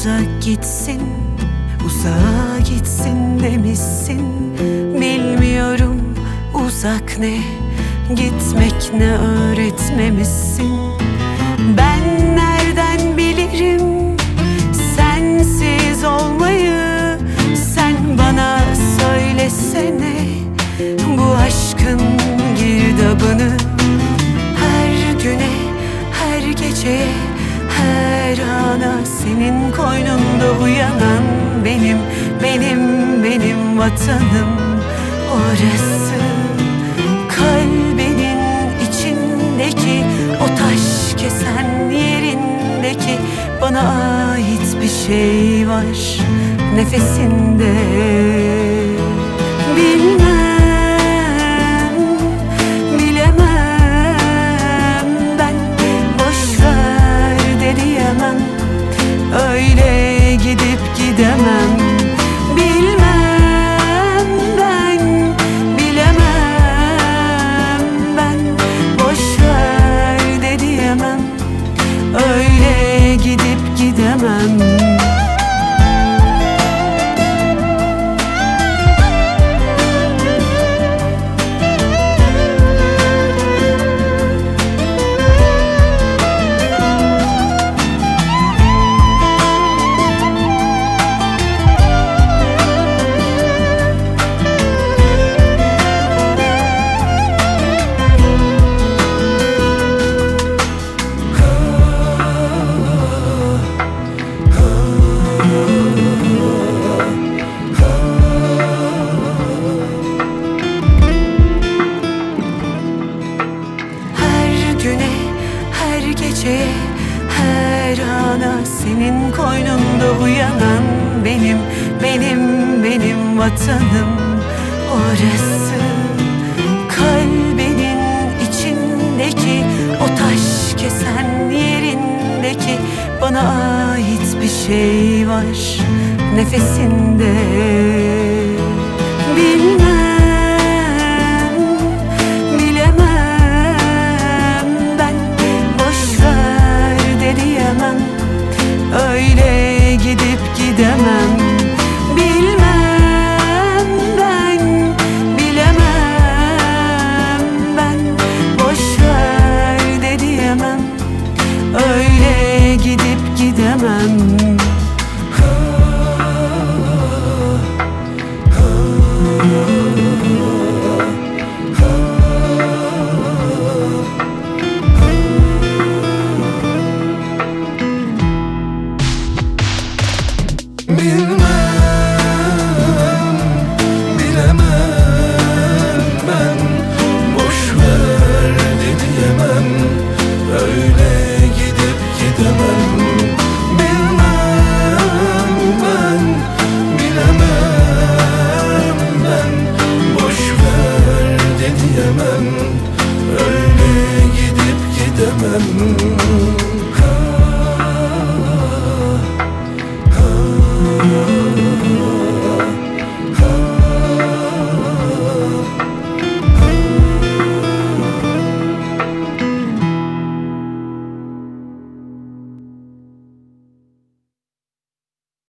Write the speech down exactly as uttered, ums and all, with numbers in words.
uzak gitsin, uzağa gitsin demişsin. Bilmiyorum uzak ne, gitmek ne öğretmemişsin. Ben nereden bilirim sensiz olmayı? Sen bana söylesene bu aşkın girdabını. Her güne, her geceye, her ana senin koynunda uyanan benim, benim, benim vatanım orası. Kalbinin içindeki o taş kesen yerindeki bana ait bir şey var nefesinde. Bilmem, bilemem, ben boş ver de diyemem, öyle gidip gidemem. Bilmem, ben bilemem, ben boş ver de diyemem, öyle gidip gidemem. Her gece, her ana senin koynunda uyanan benim, benim, benim vatanım orası. Kalbinin içindeki o taş kesen yerindeki bana ait bir şey var nefesinde.